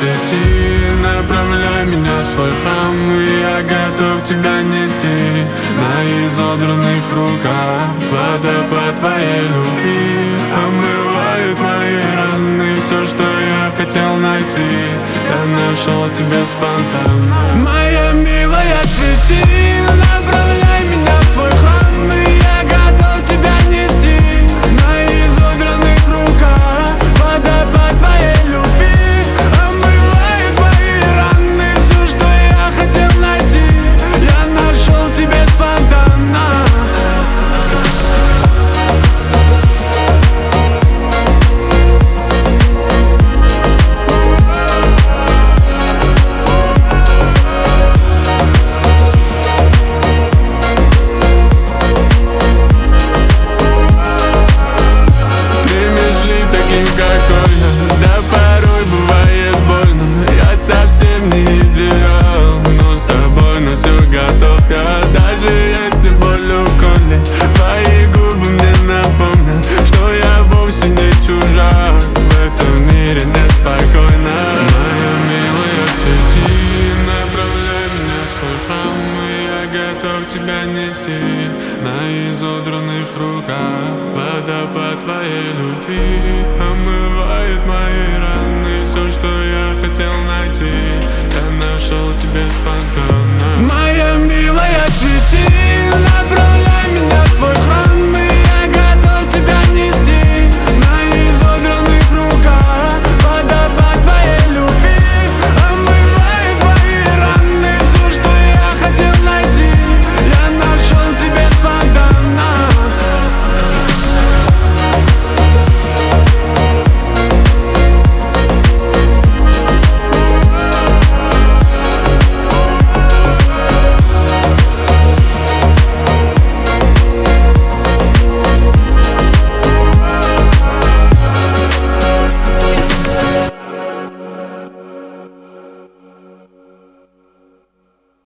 свети, направляй меня в свой храм, и я готов тебя нести на изодранных руках. Водопад твоей любви омывает мои раны. Все, что я хотел найти, я нашел тебя спонтанно. Моя милая, свети, направляй меня в свой храм, и я готов тебя нести на изодранных руках. Водопад твоей любви омывает мои раны. Все, что я хотел найти, я нашел тебя спонтанно. Какой я, да порой бывает больно. Я совсем не идеал, но с тобой на все готов я. Даже если боль уколет, твои губы мне напомнят, что я вовсе не чужак. В этом мире неспокойно. Моя милая, свети, направляй меня в свой храм, и я готов тебя нести на изодранных руках. Водопад твоей любви омывает мои раны. Все, что я хотел найти, я нашел тебя спонтанно.